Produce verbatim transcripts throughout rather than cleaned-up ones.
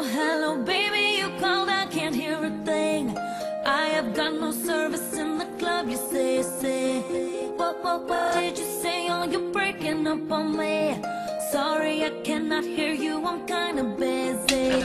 hello, baby, you called, I can't hear a thing. I have got no service in the club, you say, say. What, what, what did you say? Oh, you're breaking up on me. Sorry, I cannot hear you, I'm kinda busy.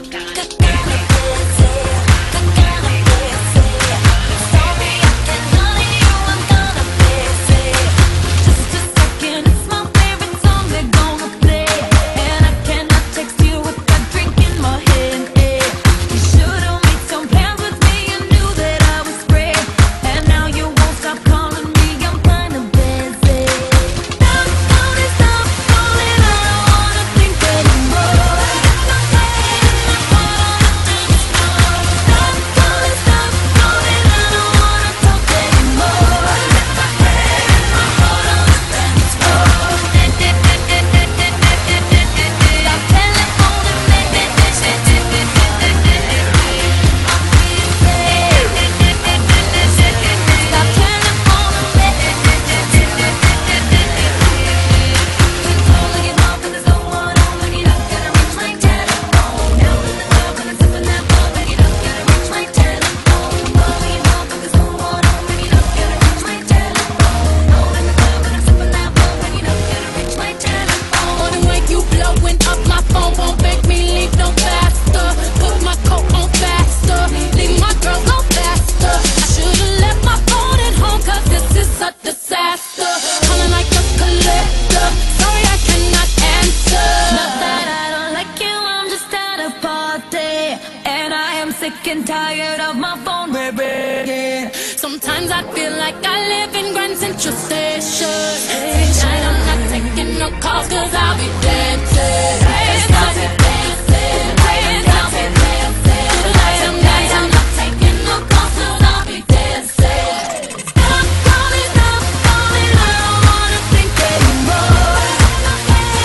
Sick and tired of my phone ringing. Sometimes I feel like I live in Grand Central Station. Tonight I'm not taking no calls, cause I'll be dancing. I'll be dancing. I'll be dancing. Tonight I'm not taking no calls, cause I'll be dancing. Stop calling, stop calling, I don't wanna think anymore. Stop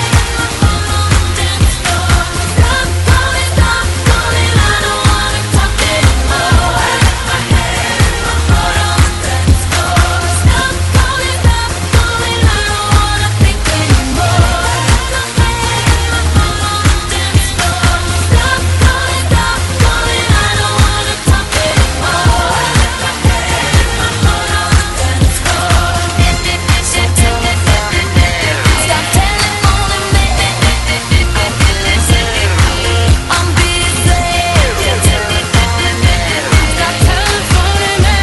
calling, stop calling, I don't wanna talk anymore. My head in my heart on the dance floor. Stop calling, stop calling, I don't wanna think anymore. My head in my heart on the dance floor. Stop calling, stop calling, I don't wanna talk anymore. My head in my heart on the dance floor. Stop telephoning me, I'm busy. Stop telephoning me.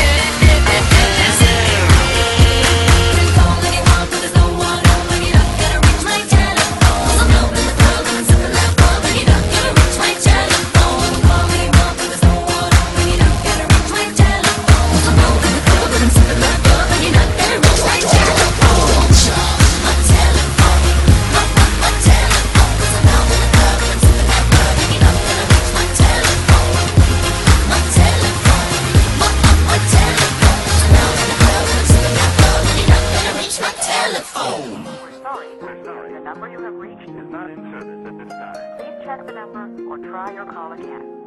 Can't call anyone 'cause there's no one home. When you're not gonna reach my telephone, I'm out in the club and I'm sipping that bub. When you're not gonna reach my telephone, call anyone 'cause there's no one home. When you're not gonna reach my telephone, I'm out in the club and I'm sipping that bub. When you're not gonna reach my telephone, my telephone, my my my telephone. 'Cause I'm out in the club and I'm sipping that bub. When you're not gonna reach my telephone, my telephone, my my my telephone. 'Cause I'm out in the club and I'm sipping that bub. When you're not gonna reach my telephone. We're sorry, we're sorry. The number you have reached is not in service at this time. Please check the number or try your call again.